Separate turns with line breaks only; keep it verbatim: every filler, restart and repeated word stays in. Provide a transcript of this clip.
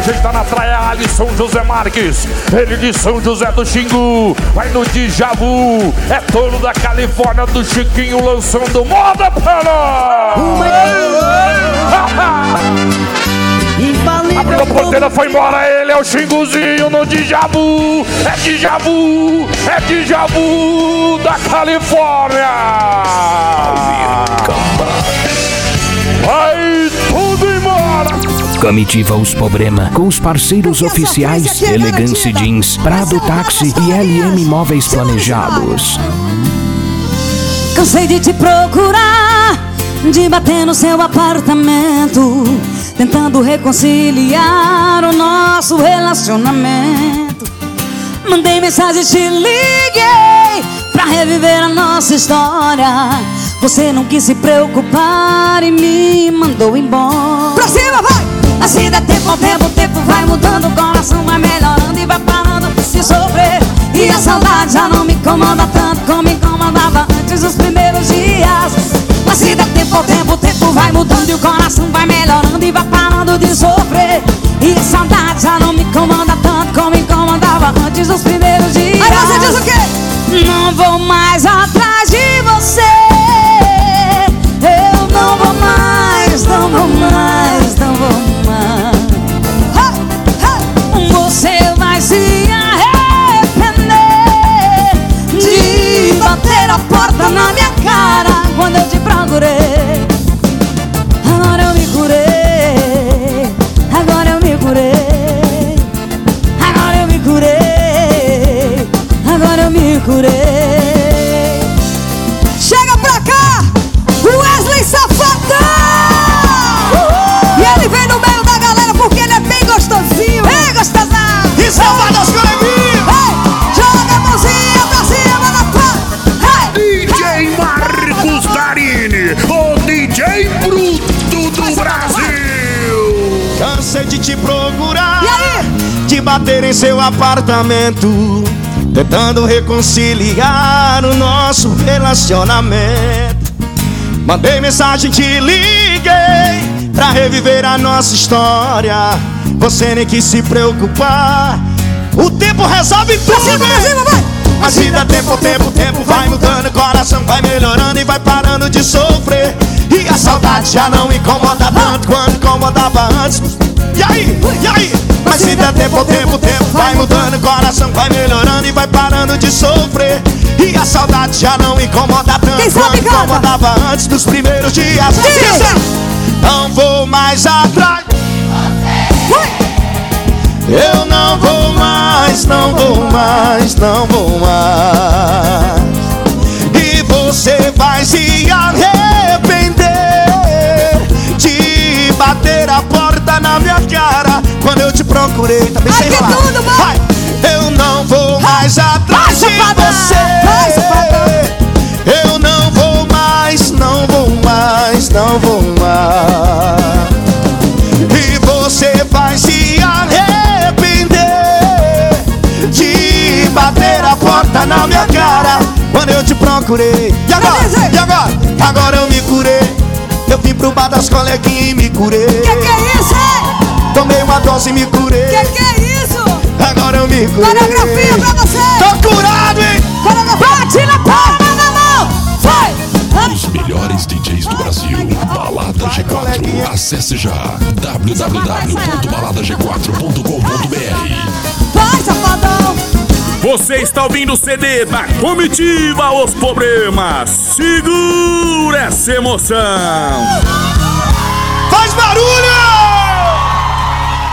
Quem tá na praia, Alisson José Marques. Ele de São José do Xingu. Vai no Djavu. É tolo da Califórnia do Chiquinho lançando moda para. Abriu a porteira, foi embora. Ele é o Xinguzinho no Djavu. É Djavu. É Djavu da Califórnia. Vai tudo embora.
Comitiva Os Problema, com os parceiros oficiais Elegância Jeans, Prado Táxi e L M Imóveis Planejados.
Cansei de te procurar, de bater no seu apartamento, tentando reconciliar o nosso relacionamento. Mandei mensagem, te liguei pra reviver a nossa história. Você não quis se preocupar e me mandou embora. Pra cima, vai! A vida é tempo ao tempo, o tempo vai mudando, o coração vai melhorando e vai parando de se sofrer. E a saudade já não me incomoda tanto como incomodava antes dos primeiros dias. A vida é tempo ao tempo, o tempo vai mudando e o coração vai melhorando e vai parando de sofrer. E a saudade já não me incomoda tanto como incomodava antes dos primeiros dias. Aí você diz o quê? Não vou mais atrás de você. Eu não vou mais, não vou mais, não vou mais. Você vai se arrepender de bater a porta na minha cara quando eu te procurei. Agora eu me curei, agora eu me curei, agora eu me curei, agora eu me curei. Chega pra cá, Wesley Safadão! Uhul! E ele vem no meio da galera porque ele é bem gostosinho. Ei, gostosão!
E salva os coleguinhas!
Ei, joga a mãozinha pra cima da tua!
D J Marcos Darini, o D J bruto do Brasil! Cansei de te procurar,
E aí?
de bater em seu apartamento, tentando reconciliar o nosso relacionamento. Mandei mensagem, te liguei pra reviver a nossa história. Você nem quis se preocupar. O tempo resolve tudo.
Pra cima, pra cima, vai!
Mas vida, tempo, tempo, tempo vai mudando, o coração vai melhorando e vai parando de sofrer. E a saudade já não incomoda tanto quanto incomodava antes. E aí, e aí? Mas vida, tempo, tempo, tempo vai mudando, o coração vai melhorando e vai parando de sofrer. E a saudade já não incomoda tanto
Quem sabe,
quanto incomodava antes dos primeiros dias. Não vou mais atrás. Eu não vou mais, não vou mais, não vou mais. E você vai se arrepender de bater a porta na minha cara quando eu te procurei. Tá bem sem
Ai, que
enrolar.
tudo, mano.
Vai. Eu não vou mais atrás de você. Eu não vou mais, não vou mais, não vou mais. E você vai se arrepender de bater a porta na minha cara quando eu te procurei. E agora? E agora? Agora eu me curei. Eu vim pro bar das coleguinhas e me curei.
Que que é isso, hein?
Tomei uma dose e me curei.
Que que é isso?
Agora eu me curei.
Coreografia pra você!
Tô curado, hein?
Bate na palma da mão! Vai!
Os melhores D Js do Brasil. Balada G quatro. Acesse já w w w ponto balada g quatro ponto com ponto b r.
Vai, safadão!
Você está ouvindo o C D da Comitiva Os Problemas. Segura essa emoção!